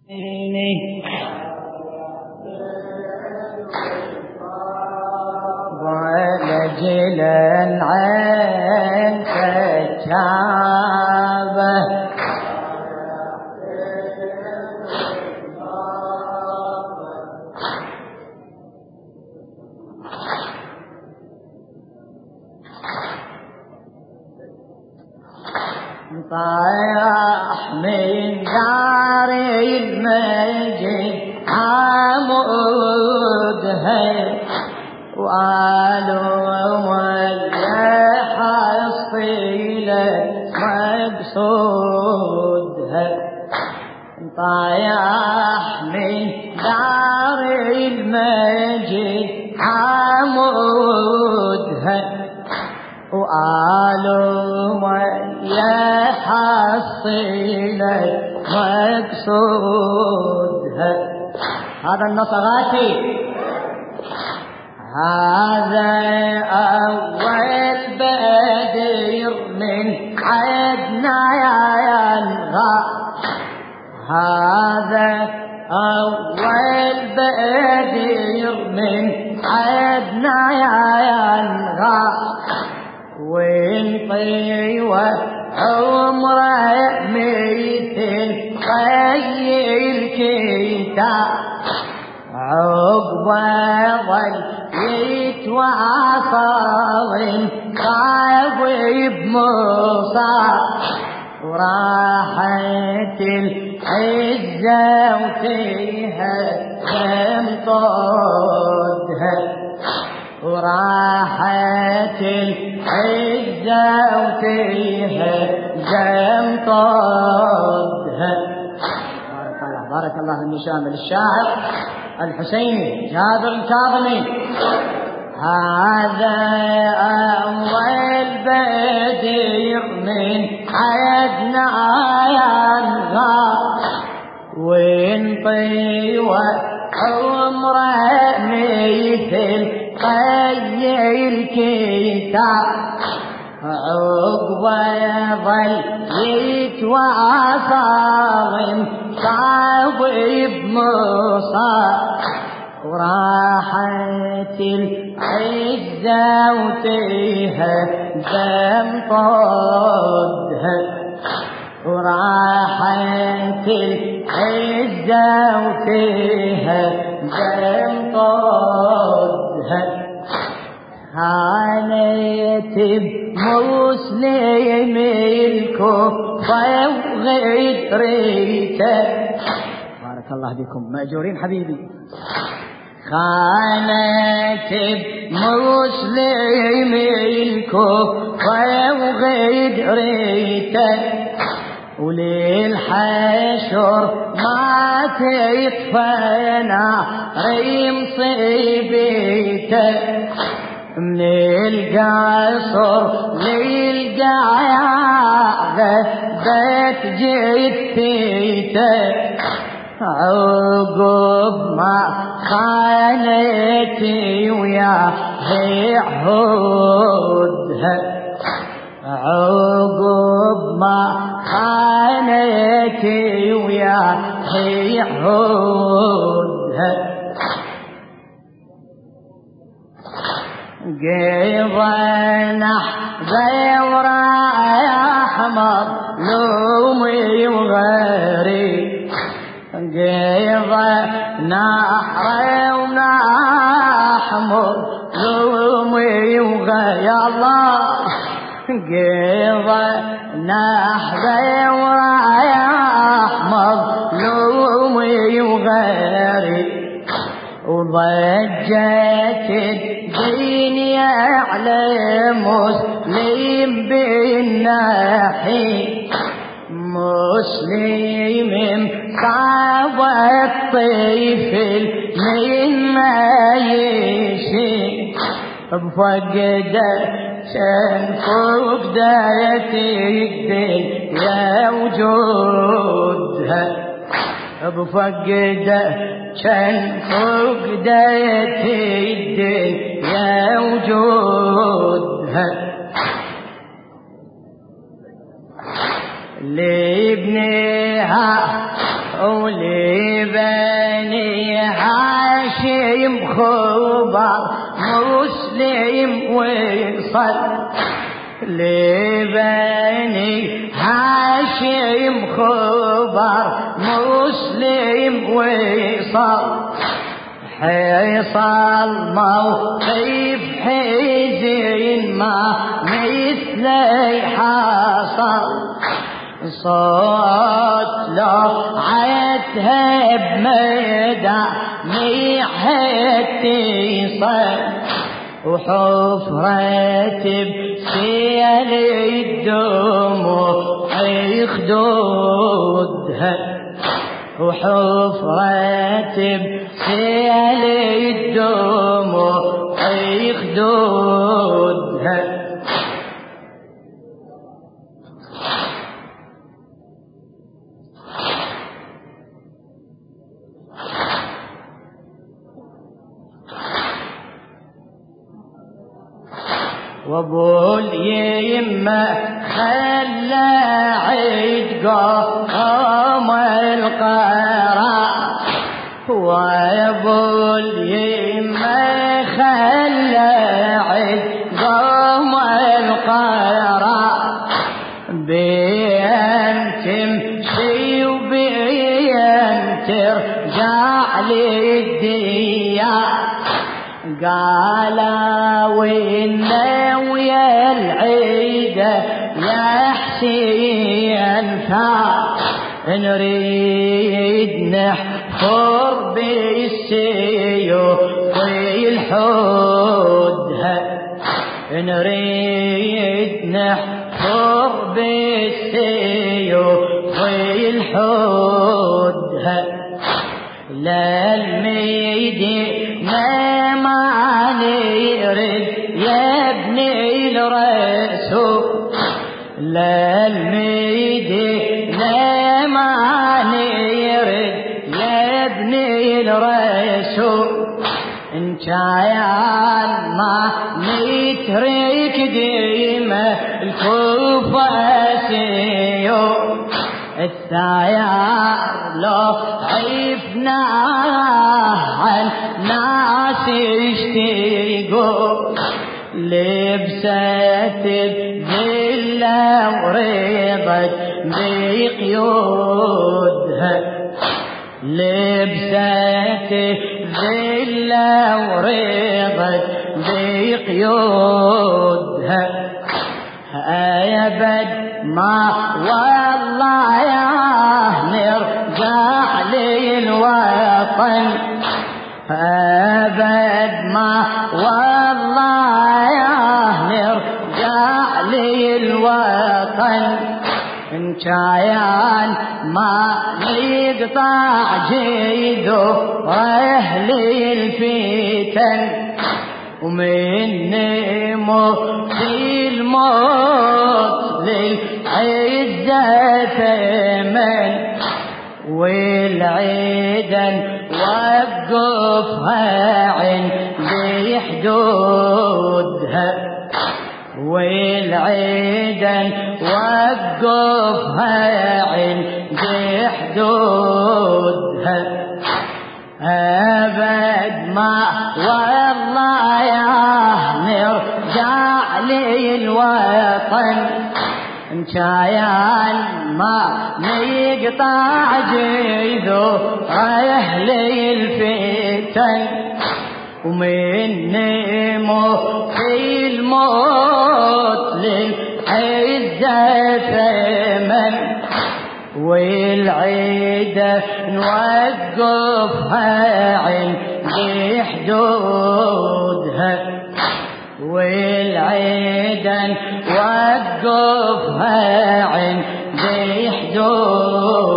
ورجلا عن كتابه طايح من دار المجد عمودها وقالوا ويا حصيلة مقصودها طايح من دار المجد عمودها وقالوا يا حصيلة مقصودها. هذا النصغاتي هذا أول بدر من عدنا ينغى هذا أول بدر من عدنا ينغى وانطيوة عمره مثل طي الكتاب عقبه ظل يتواصل طيب موسى وراحت العزة وتهدم طودها وراحت العزة وتهدم طودها. بارك الله في شامل الشاعر الحسيني جابر الكاظمي. هذا أول بدر من عدنا ينغى وانطيوة عمره مثل طي الكتاب عقبه ظل يتواصل صاحب موسى وراحت العزة وتهدم طودها وراحت العزة وتهدم طودها. كانت بمسلم الكوفة وغدريته. بارك الله بكم مأجورين حبيبي. كانت بمسلم الكوفة وغدريته وللحشر ما تطفى نار مصيبته من القصر للقاعدة بيت جثته عقب ما خانتي وياهي عهودها عقب ما خانتي وياهي عهودها قيضنا بيورايا حمر لومي وغيري قيضنا حريونا حمر لومي وغيري الله قيضنا بيورايا حمر لومي وغيري وضجت الدين على مسلم بالناحي مسلم صعب الطفل من ما يشي بفقده شن فقدت الدنيا وجودها بفقده شن فقدت الدنيا وجودها لابنها ولبني هاشم خبر مسلم وصل لبني هاشم خبر مسلم وصل حصل موقف حزين ما مثله حصل صوت لو عيتها بمدى ميحة تصل وحفرة بسيل الدموع خدودها وحفرة بسيل الدموع خدودها وابو اليمة خلى عيد قام القرار وابو اليمة خلى عيد قام القرار بين تمشي وبين ترجع للديار قالا وإنا ويا العيدة يا حسين نريد نحفر بالسيوف الحودها نريد نحفر بالسيوف الحودها لا الميدينا ما نرد يا ابني الرسول لا الميدينا ما نرد يا ابني الرسول ان كان ما نترك ديمة الكوفة سيوف الثيار لو عفنا عن ناس يشتيقوا لبسة الذلة ورضت بقيودها لبسة الذلة ورضت بقيودها يا بد ما والله يا نرجع للوطن أبد ما والله يا نرجع للوطن إن كان ما نقطع جيده أهل الفتن ومن موت الموت للعزة ثمن والعيدن وقفها عند حدودها والعيدن وقفها عند حدودها أبد ما والله يا نرجع للوطن إن كان ما نقطع جيده أهل الفتن ومن موت الموت للعزة ثمن والعيدة نوقفها عند حدودها والعيدة نوقفها عند حدودها